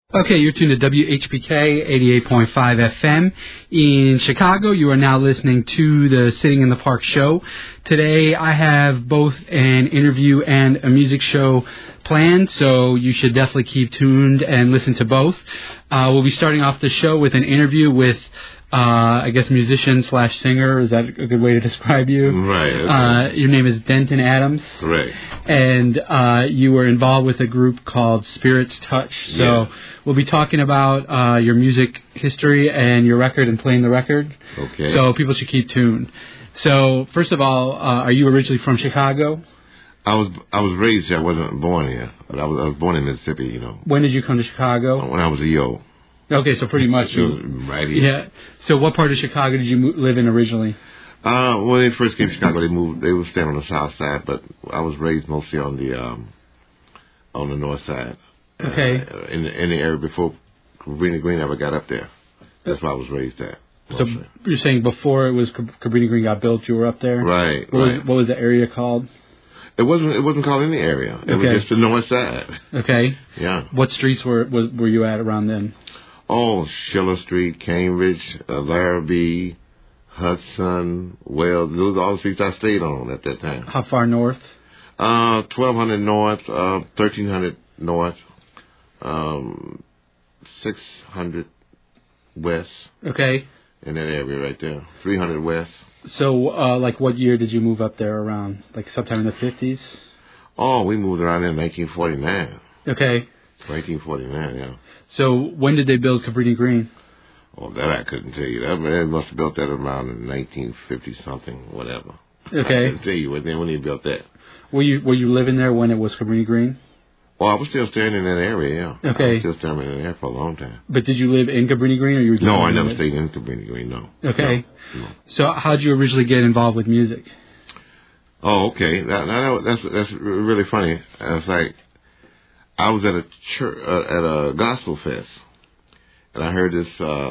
Okay, you're tuned to WHPK 88.5 FM. In Chicago, you are now listening to the Sitting in the Park show. Today, I have both an interview and a music show planned, so you should definitely keep tuned and listen to both. We'll be starting off the show with an interview with I guess musician / singer. Is that a good way to describe you? Right. Okay. Your name is Denton Adams. Right. And you were involved with a group called Spirits Touch. So we'll be talking about your music history and your record and playing the record. Okay. So people should keep tuned. So first of all, are you originally from Chicago? I was raised here. I wasn't born here, but I was born in Mississippi. You know. When did you come to Chicago? When I was a year old. Okay, so pretty much right here. Yeah. So what part of Chicago did you live in originally? When they first came to Chicago, they were staying on the south side, but I was raised mostly on the north side. Okay. In the area before Cabrini Green ever got up there. That's where I was raised at. Mostly. So you're saying before it was Cabrini Green got built, you were up there? Right. What was the area called? It wasn't called any area. It was just the north side. Okay. Yeah. What streets were you at around then? Oh, Schiller Street, Cambridge, Larrabee, Hudson, Wells. Those are all the streets I stayed on at that time. How far north? 1200 north, 1300 north, 600 west. Okay. In that area right there. 300 west. So, like, what year did you move up there around? Like, sometime in the 50s? Oh, we moved around in 1949. Okay. 1949, yeah. So, when did they build Cabrini Green? Oh, that I couldn't tell you. They must have built that around in 1950-something, whatever. Okay. I couldn't tell you when they built that. Were you living there when it was Cabrini Green? Well, I was still staying in that area, yeah. Okay. I was still staying in there for a long time. But did you live in Cabrini Green, or you were just No, I never stayed in Cabrini Green, no. Okay. No. So, how did you originally get involved with music? Oh, okay. That's really funny. It's like, I was at a church, at a gospel fest, and I heard this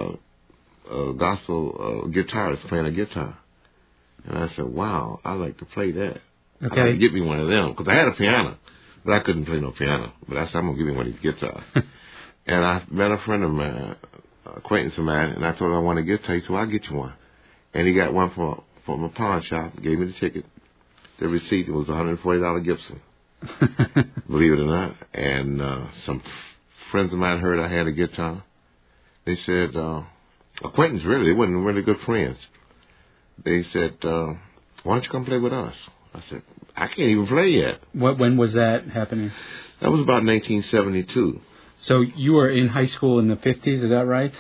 gospel guitarist playing a guitar, and I said, "Wow, I'd like to play that. Okay. I'd like to get me one of them because I had a piano, but I couldn't play no piano. But I said, I'm gonna give me one of these guitars." And I met a friend of mine, acquaintance of mine, and I told him I want a guitar. He said, "Well, I'll get you one." And he got one from a pawn shop, gave me the ticket, the receipt. It was $140 Gibson. Believe it or not. And some friends of mine heard I had a guitar. They said, acquaintance really, they weren't really good friends. They said, why don't you come play with us? I said, I can't even play yet. When was that happening? That was about 1972. So you were in high school in the 50s, is that right?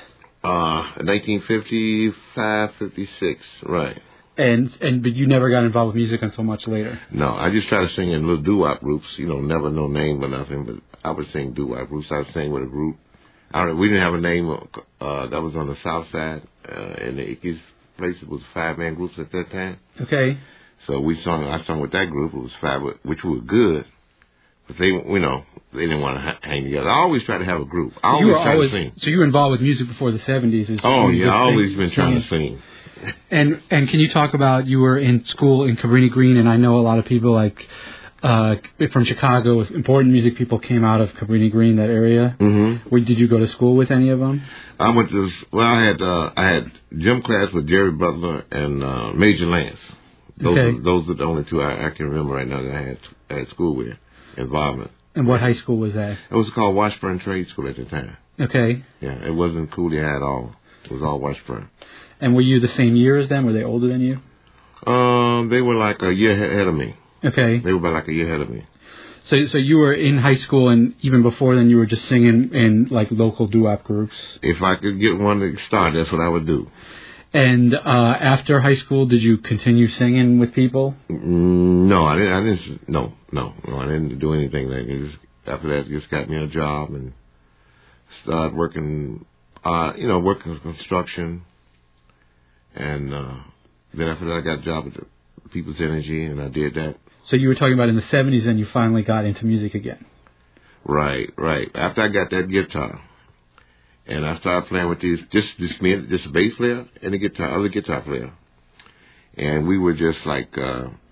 1955, 56, right. But you never got involved with music until much later. No, I just tried to sing in little doo-wop groups. You know, never no name or nothing, but I would sing doo-wop groups. I would sing with a group. We didn't have a name. That was on the south side. In the Ickes place, it was 5-man groups at that time. Okay. So I sung with that group. It was 5, which were good. But they didn't want to hang together. I always try to have a group. I always try to sing. So you were involved with music before the 70s? Oh, yeah. I always been trying to sing. And can you talk about, you were in school in Cabrini Green, and I know a lot of people from Chicago, important music people came out of Cabrini Green, that area. Mm-hmm. Did you go to school with any of them? I went to, I had gym class with Jerry Butler and Major Lance. Those are the only two I can remember right now that I had school with, involvement. And what high school was that? It was called Washburn Trade School at the time. Okay. Yeah, it wasn't Cooley High at all. It was all Washburn. And were you the same year as them? Were they older than you? They were like a year ahead of me. Okay. They were about like a year ahead of me. So you were in high school, and even before then, you were just singing in like local doo-wop groups. If I could get one to start, that's what I would do. And after high school, did you continue singing with people? No, I didn't. No, I didn't do anything like that. After that, just got me a job and started working. Working construction. And then after that, I got a job at People's Energy, and I did that. So you were talking about in the 70s, and you finally got into music again. Right. After I got that guitar, and I started playing with just a bass player and other guitar player. And we were just like,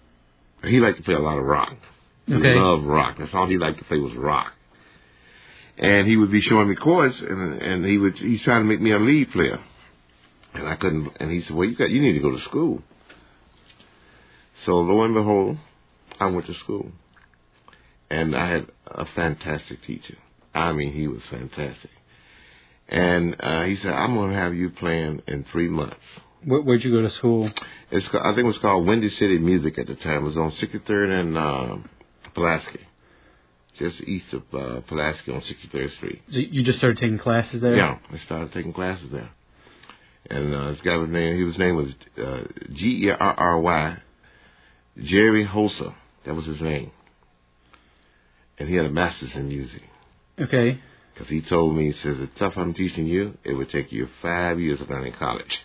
he liked to play a lot of rock. He loved rock. That's all he liked to play was rock. And he would be showing me chords, and he's trying to make me a lead player. And I couldn't, and he said, well, you need to go to school. So lo and behold, I went to school. And I had a fantastic teacher. I mean, he was fantastic. And he said, I'm going to have you playing in 3 months. Where'd you go to school? I think it was called Windy City Music at the time. It was on 63rd and Pulaski. Just east of Pulaski on 63rd Street. So you just started taking classes there? Yeah, I started taking classes there. And this guy was named, his name was Gerry, Jerry Holzer. That was his name. And he had a master's in music. Okay. Because he told me, he says, the stuff I'm teaching you, it would take you 5 years of learning college.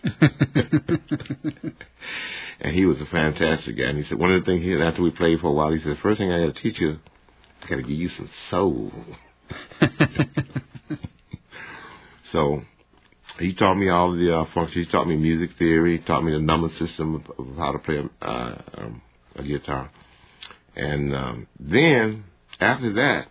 And he was a fantastic guy. And he said, one of the things, after we played for a while, he said, the first thing I got to teach you, I got to give you some soul. So he taught me all of the functions. He taught me music theory. He taught me the number system of how to play a guitar. And then, after that,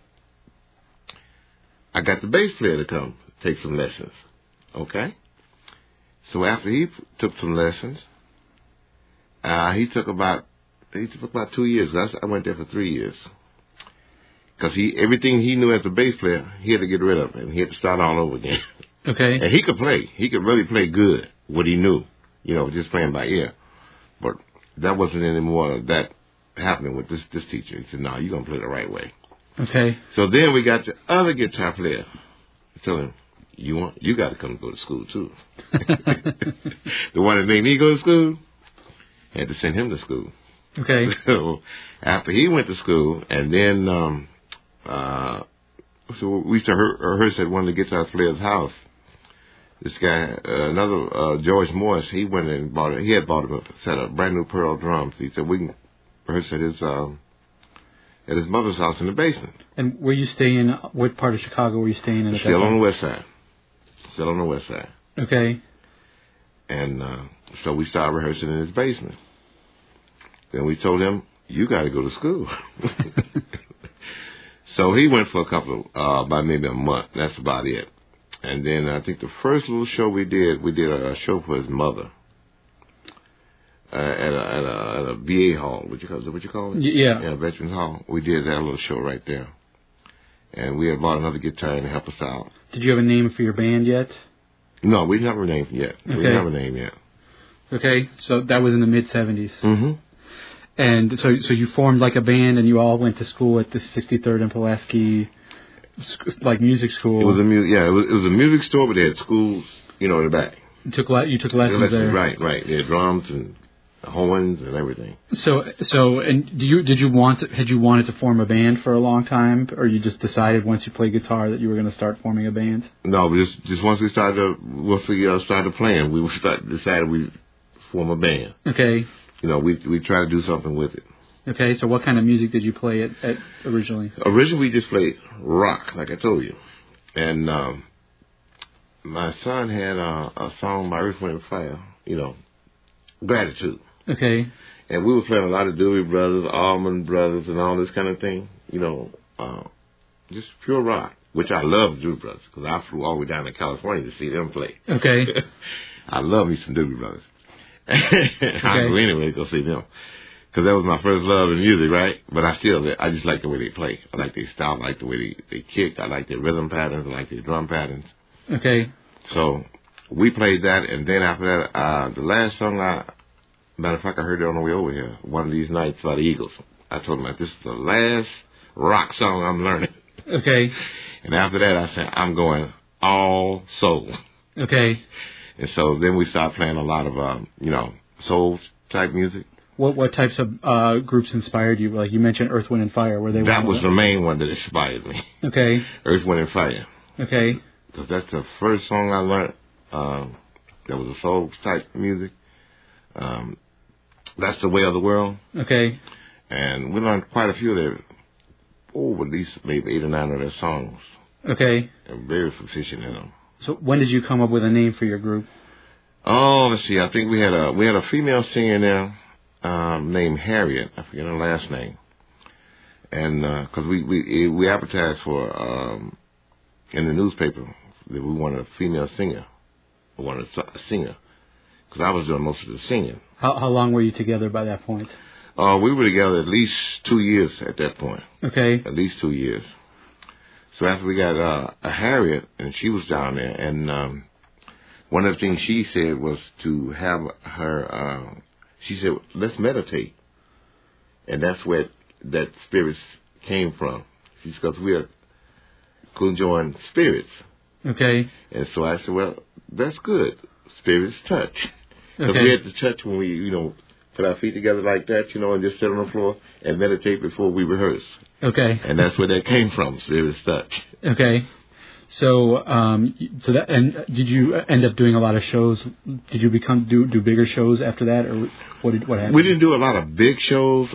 I got the bass player to come take some lessons. Okay? So after he took some lessons, he took about 2 years. I went there for 3 years. Because everything he knew as a bass player, he had to get rid of it, and he had to start all over again. Okay. And he could play. He could really play good, what he knew, just playing by ear. But that wasn't any more of that happening with this teacher. He said, no, you're going to play the right way. Okay. So then we got the other guitar player. I told him, you got to come go to school, too. The one that made me go to school, had to send him to school. Okay. So after he went to school, and then so we used to rehearse at one of the guitar players' house. This guy, George Morris, he went and bought it. He had bought him a set of brand new Pearl drums. He said we can rehearse at his mother's house in the basement. And were you staying? What part of Chicago were you staying in? Still on the west side. Still on the west side. Okay. And so we started rehearsing in his basement. Then we told him, you got to go to school. So he went for a couple of, about maybe a month. That's about it. And then I think the first little show we did a show for his mother at a VA hall. What you call it? Yeah. Yeah, Veterans Hall. We did that little show right there. And we had bought another guitar to help us out. Did you have a name for your band yet? No, we didn't have a name yet. Okay. We didn't have a name yet. Okay, so that was in the mid-'70s. Mm-hmm. And so you formed like a band, and you all went to school at the 63rd and Pulaski, like music school. It was it was a music store, but they had schools, in the back. You took lessons there. Right. They had drums and horns and everything. So, and had you wanted to form a band for a long time, or you just decided once you played guitar that you were going to start forming a band? No, just once we started playing, we decided we form a band. Okay. We try to do something with it. Okay, so what kind of music did you play at originally? Originally, we just played rock, like I told you. And my son had a song by Earth, Wind and Fire, Gratitude. Okay. And we were playing a lot of Doobie Brothers, Allman Brothers, and all this kind of thing. Just pure rock, which I love Doobie Brothers, because I flew all the way down to California to see them play. Okay. I love me some Doobie Brothers. I go anyway to go see them. Because that was my first love in music, right? But I just like the way they play. I like their style. I like the way they kick. I like their rhythm patterns. I like their drum patterns. Okay. So we played that, and then after that, the last song, matter of fact, I heard it on the way over here, One of These Nights by the Eagles. I told them, this is the last rock song I'm learning. Okay. And after that, I said, I'm going all soul. Okay. And so then we started playing a lot of, soul type music. What types of groups inspired you? Like you mentioned Earth, Wind, and Fire. Were they? That was the main one that inspired me. Okay. Earth, Wind, and Fire. Okay. Because that's the first song I learned that was a soul type music. That's the Way of the World. Okay. And we learned quite a few of their, at least maybe 8 or 9 of their songs. Okay. And very proficient in them. So when did you come up with a name for your group? Oh, let's see. I think we had a female singer there named Harriet. I forget her last name. And because we advertised for in the newspaper that we wanted a female singer. We wanted a singer. Because I was doing most of the singing. How long were you together by that point? We were together at least 2 years at that point. Okay. At least 2 years. So after we got a Harriet, and she was down there, and one of the things she said was to have her, she said, let's meditate. And that's where that spirits came from. Because we are conjoined spirits. Okay. And so I said, well, that's good. Spirits touch. Because Okay. we had to touch when we, put our feet together like that, and just sit on the floor and meditate before we rehearse. Okay. And that's where that came from, spirits touch. Okay. So, did you end up doing a lot of shows? Did you do bigger shows after that, or what happened? We didn't do a lot of big shows.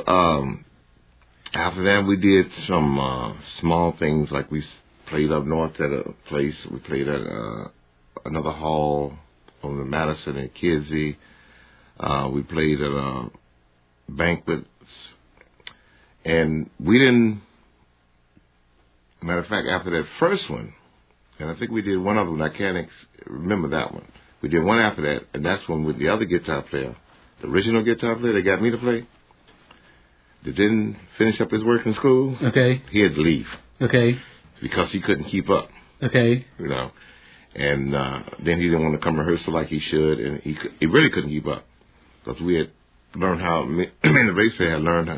After that, we did some small things, like we played up north at a place. We played at another hall on the Madison and Kidsey. We played at banquets. And we didn't, matter of fact, after that first one, and I think we did one other one, I can't remember that one. We did one after that, and that's when with the other guitar player, the original guitar player that got me to play, that didn't finish up his work in school. Okay. He had to leave. Okay. Because he couldn't keep up. Okay. And then he didn't want to come rehearsal like he should, and he really couldn't keep up. Because we had learned how, the bass player had learned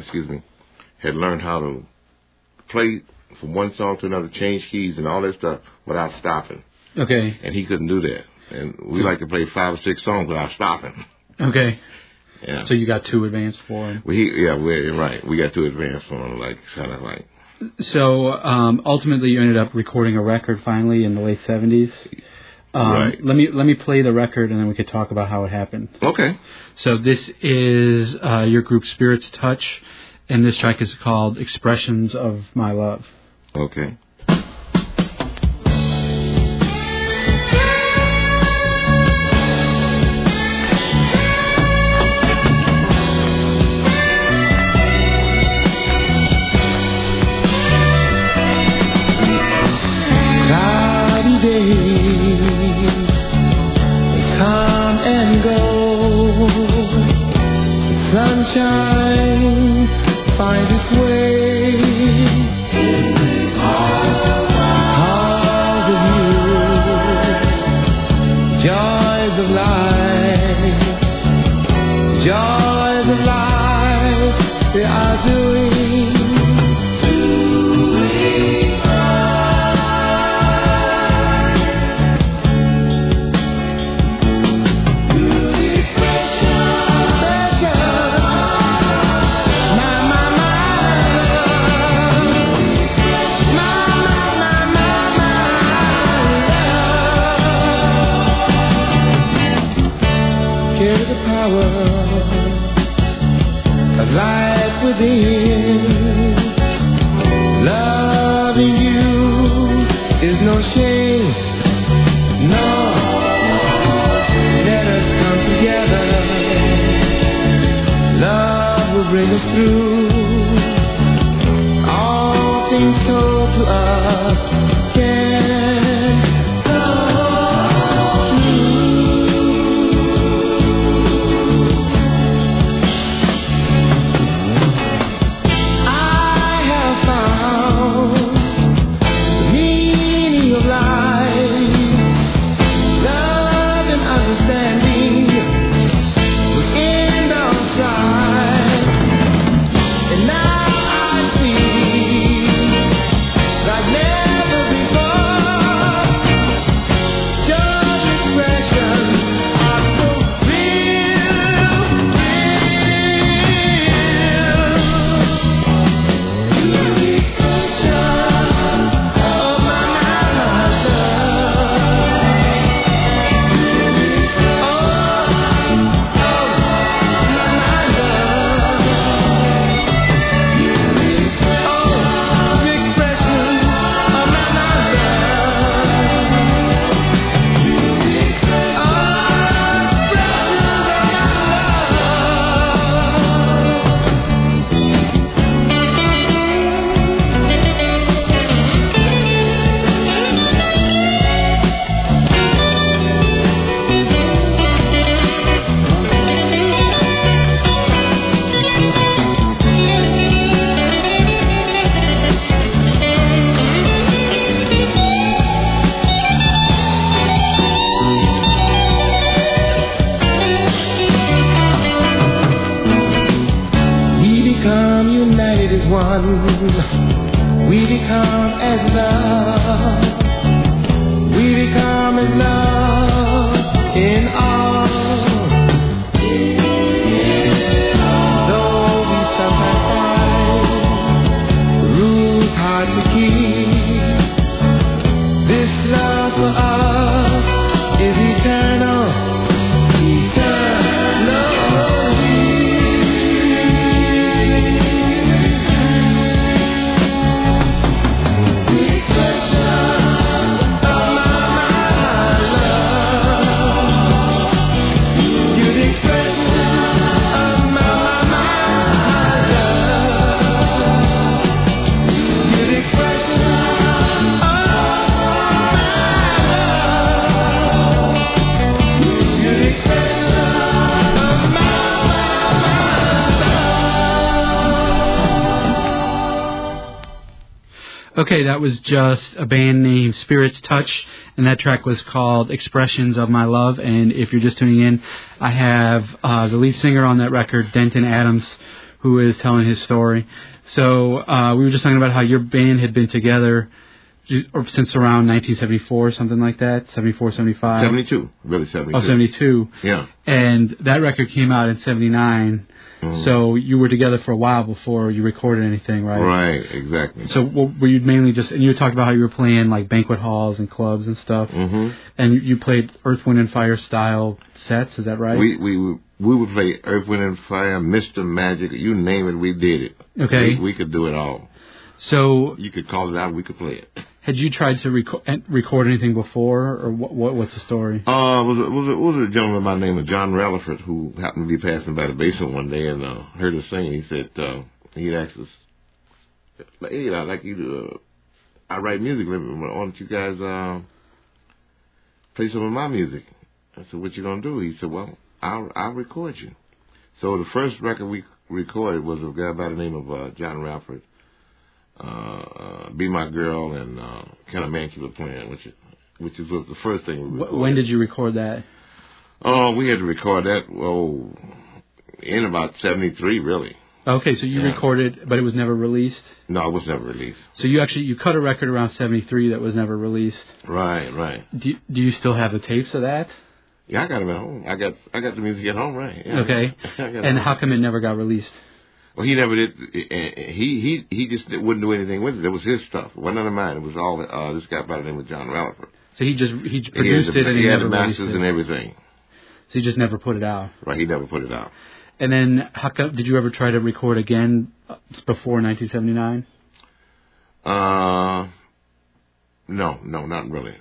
how to play from one song to another, change keys and all that stuff without stopping. Okay. And he couldn't do that. And we like to play 5 or 6 songs without stopping. Okay. Yeah. So you got too advanced for him. We're right. We got too advanced for him, kind of like. So ultimately, you ended up recording a record finally in the late 70s. Right. Let me play the record, and then we could talk about how it happened. Okay. So this is your group Spirits Touch, and this track is called Expressions of My Love. Okay. Cloudy days, they come and go. Sunshine finds its way. Cause of you, joys of life, they are doing. Life within, loving you is no shame. No, let us come together. Love will bring us through. All things told to us can come true. of love in all. Though we sometimes find rules hard to keep, this love for us is eternal, Okay, that was just a band named Spirit's Touch, and that track was called Expressions of My Love. And if you're just tuning in, I have the lead singer on that record, Denton Adams, who is telling his story. So we were just talking about how your band had been together since around 1974, something like that, 74, 75? 72, really 72. Oh, 72. Yeah. And that record came out in 79. So you were together for a while before you recorded anything, right? Right, exactly. So were you mainly just, and you were talking about how you were playing like banquet halls and clubs and stuff, and you played Earth, Wind and Fire style sets, is that right? We would play Earth, Wind and Fire, Mr. Magic, you name it, we did it. Okay. We could do it all. So you could call it out, we could play it. Had you tried to record anything before, or what's the story? Was a gentleman by the name of John Relaford who happened to be passing by the basement one day and heard us sing. He said he'd asked us, "Hey, I'd like you to I write music. Why don't you guys play some of my music?" I said, "What you gonna do?" He said, "Well, I'll record you." So the first record we recorded was a guy by the name of John Relaford. Be My Girl and Can a Man Keep a Plan, which was the first thing we recorded. When did you record that? Oh, we had to record that, in about 73, really. Okay, so you recorded, but it was never released? No, it was never released. So you cut a record around 73 that was never released? Right. Do you still have the tapes of that? Yeah, I got them at home. I got the music at home, right. Yeah. Okay. And how come it never got released? Well, he never did. He just wouldn't do anything with it. It was his stuff. It wasn't none of mine. It was all this guy by the name of John Relaford. So he produced it and he had the never masters released it. and everything. So he just never put it out. Right, he never put it out. And then, how come, did you ever try to record again before 1979? No, not really.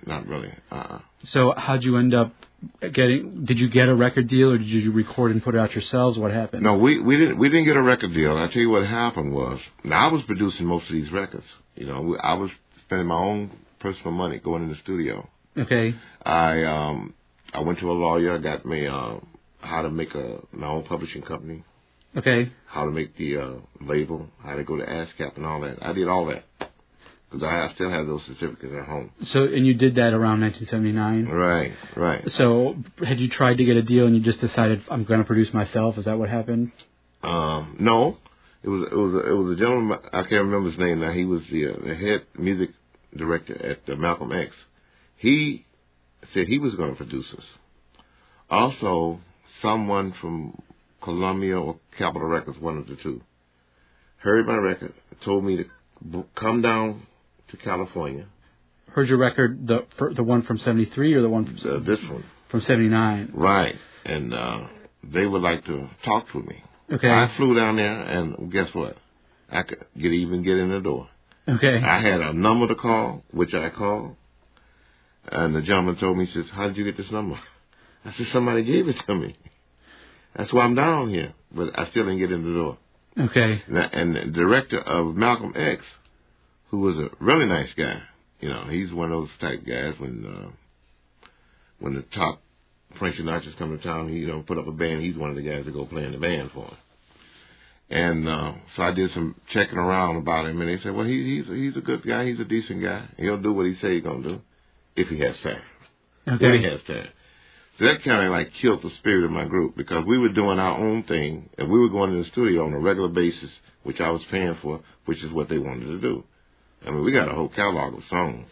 So how'd you end up did you get a record deal, or did you record and put it out yourselves? What happened? No, we didn't get a record deal. I'll tell you what happened was, now I was producing most of these records. You know, I was spending my own personal money going in the studio. Okay. I went to a lawyer, got me how to make my own publishing company. Okay. How to make the label, how to go to ASCAP and all that. I did all that. Because I still have those certificates at home. So, and you did that around 1979? Right. So, had you tried to get a deal and you just decided, I'm going to produce myself? Is that what happened? No. It was a gentleman, I can't remember his name now. He was the head music director at Malcolm X. He said he was going to produce us. Also, someone from Columbia or Capitol Records, one of the two, heard my record, told me to come down to California. Heard your record, the one from 73 or the one from... this one. From 79. Right. And they would like to talk to me. Okay. I flew down there, and guess what? I could even get in the door. Okay. I had a number to call, which I called. And the gentleman told me, he says, "How did you get this number?" I said, "Somebody gave it to me. That's why I'm down here." But I still didn't get in the door. Okay. And the director of Malcolm X, who was a really nice guy, you know, he's one of those type guys when the top French artists come to town, he put up a band. He's one of the guys that go play in the band for him. And so I did some checking around about him, and they said, "Well, he's a good guy. He's a decent guy. He'll do what he say he's gonna do if he has time." Okay. If he has time. So that kind of like killed the spirit of my group, because we were doing our own thing, and we were going to the studio on a regular basis, which I was paying for, which is what they wanted to do. I mean, we got a whole catalog of songs.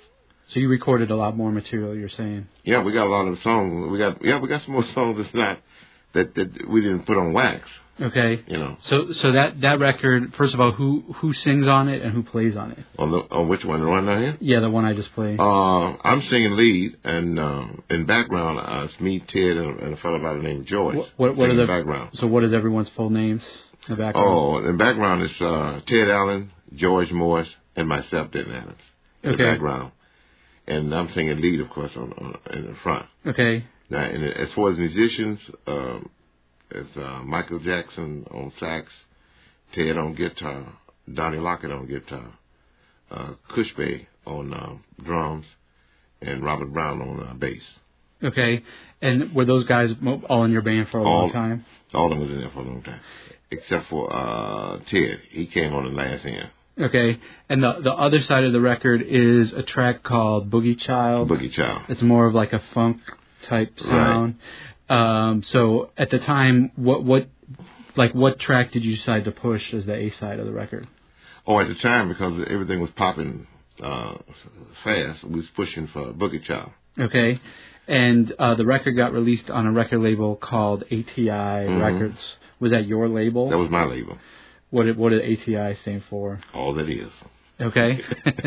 So you recorded a lot more material, you're saying? Yeah, we got a lot of songs. We got some more songs that's not that we didn't put on wax. Okay. You know. So that record, first of all, who sings on it and who plays on it? On which one? The one down here? Yeah, the one I just played. I'm singing lead, and in background, it's me, Ted, and a fellow by the name of George. What are the background? So what is everyone's full names in the background? Oh, in the background is Ted Allen, George Morris, and myself, Denton Adams. In the background. And I'm singing lead, of course, in the front. Okay. Now, and as far as musicians, it's Michael Jackson on sax, Ted on guitar, Donnie Lockett on guitar, Cushbay on drums, and Robert Brown on bass. Okay. And were those guys all in your band for a long time? All of them was in there for a long time, except for Ted. He came on the last end. Okay, and the other side of the record is a track called Boogie Child. Boogie Child. It's more of like a funk type sound. Right. So at the time, what track did you decide to push as the A side of the record? Oh, at the time, because everything was popping fast, we was pushing for Boogie Child. Okay, and the record got released on a record label called ATI Records. Was that your label? That was my label. What did ATI stand for? All that is. Okay.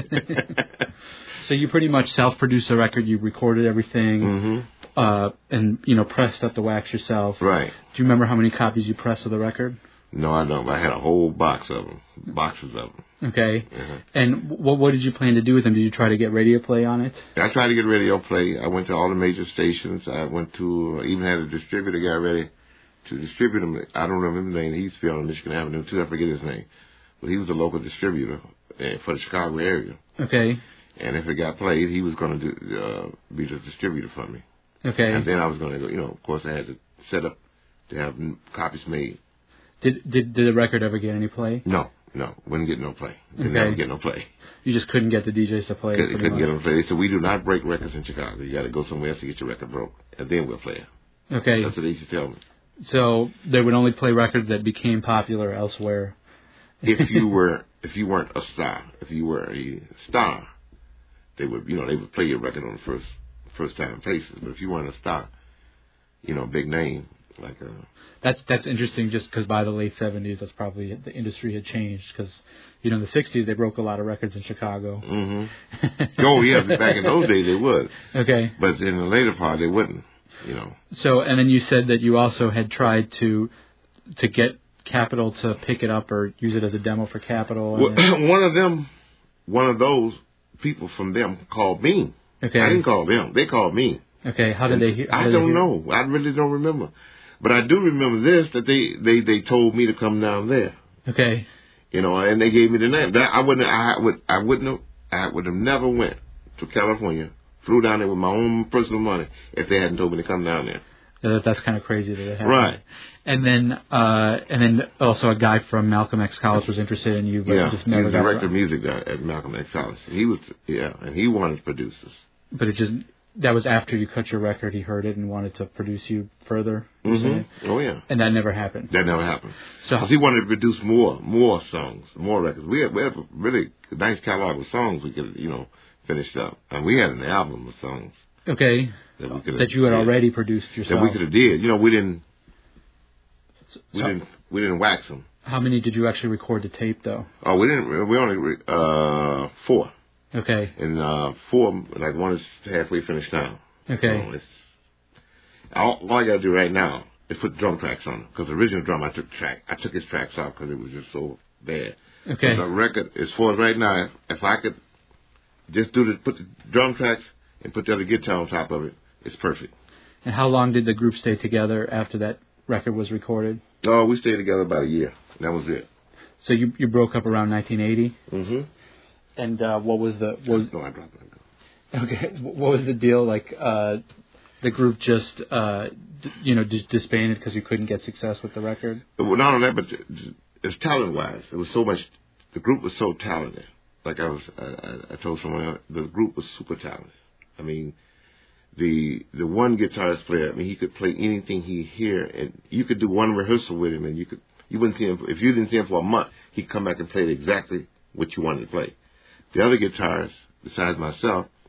So you pretty much self-produced the record. You recorded everything, and pressed up the wax yourself. Right. Do you remember how many copies you pressed of the record? No, I don't. I had a whole boxes of them. Okay. And what did you plan to do with them? Did you try to get radio play on it? I tried to get radio play. I went to all the major stations. I went to even had a distributor guy ready to distribute them. I don't remember his name. He's still on Michigan Avenue too. I forget his name, but he was a local distributor for the Chicago area. Okay. And if it got played, he was going to be the distributor for me. Okay. And then I was going to go. Of course, I had to set up to have copies made. Did the record ever get any play? No, wouldn't get no play. Never get no play. You just couldn't get the DJs to play it. Couldn't get them to play. They said, we do not break records in Chicago. You got to go somewhere else to get your record broke, and then we'll play it. Okay. That's what they used to tell me. So they would only play records that became popular elsewhere. If you weren't a star, if you were a star, they would play your record on the first time places. But if you weren't a star, big name like That's interesting. Just because by the late 70s, that's probably the industry had changed. Because in the 60s they broke a lot of records in Chicago. Oh yeah, back in those days they would. Okay. But in the later part they wouldn't. So, and then you said that you also had tried to get Capitol to pick it up or use it as a demo for Capitol. Well, one of those people from them called me. Okay. I didn't call them. They called me. Okay. How did they hear? I don't know. I really don't remember. But I do remember this, that they told me to come down there. Okay. And they gave me the name. I would have never went to California, flew down there with my own personal money if they hadn't told me to come down there. Yeah, that's kind of crazy that it happened. Right. And then also a guy from Malcolm X College was interested in you, but just never he was got director of music at Malcolm X College. And he wanted to produce us. But that was after you cut your record. He heard it and wanted to produce you further. Oh yeah. And that never happened. That never happened. So he wanted to produce more songs, more records. We have a really nice catalog of songs we could finished up, and we had an album of songs. Okay. That you had already produced yourself. That we could have did. We didn't wax them. How many did you actually record to tape though? Oh, we didn't. We only 4. Okay. And 4, like one is halfway finished now. Okay. All I got to do right now is put drum tracks on it, because the original drum I took his tracks out because it was just so bad. Okay. But the record, as far as right now, if I could just put the drum tracks and put the other guitar on top of it, it's perfect. And how long did the group stay together after that record was recorded? Oh, we stayed together about a year. That was it. So you broke up around 1980? Mm-hmm. And what was the... No, I dropped my gun. Okay. What was the deal? Like, the group just, disbanded because you couldn't get success with the record? Well, not only that, but it's talent-wise. It was so much... The group was so talented. Like I told someone else, the group was super talented. I mean, the one guitarist player, he could play anything he hear, and you could do one rehearsal with him, and you wouldn't see him, if you didn't see him for a month, he'd come back and play exactly what you wanted to play. The other guitarists, besides myself,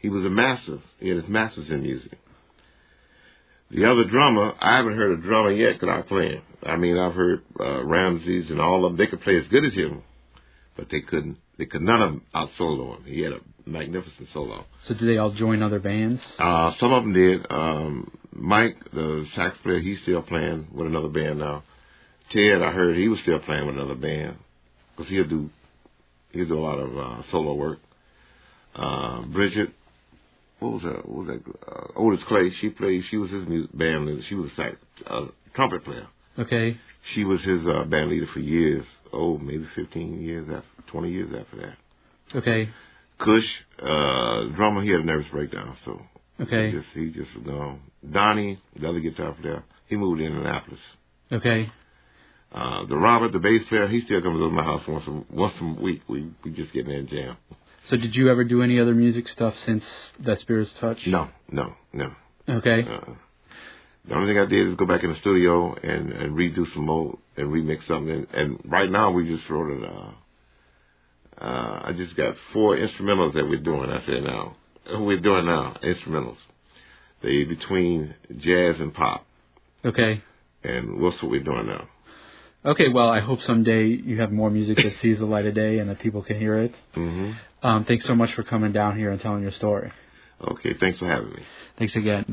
He was a master. He had his masters in music. The other drummer, I haven't heard a drummer yet that I play. I mean, I've heard Ramses and all of them. They could play as good as him, but they couldn't. They could none of them out solo him. He had a magnificent solo. So did they all join other bands? Some of them did. Mike, the sax player, he's still playing with another band now. Ted, I heard he was still playing with another band because he'll do a lot of solo work. Bridget, what was that? Otis Clay, she was his band leader. She was a trumpet player. Okay. She was his band leader for years. Oh, maybe 15 years, 20 years after that. Okay. Kush, drummer, he had a nervous breakdown, so okay. He just was gone. Donnie, the other guitar player, he moved to Indianapolis. Okay. The Robert, the bass player, he still comes to my house once a week. We just get in there and jam. So did you ever do any other music stuff since That Spirit's Touch? No. Okay. The only thing I did is go back in the studio and redo some more and remix something. And right now we just wrote it. I just got 4 instrumentals that we're doing. I said now. We're doing now, instrumentals. They between jazz and pop. Okay. And that's what we're doing now. Okay, well, I hope someday you have more music that sees the light of day and that people can hear it. Mm-hmm. Thanks so much for coming down here and telling your story. Okay, thanks for having me. Thanks again.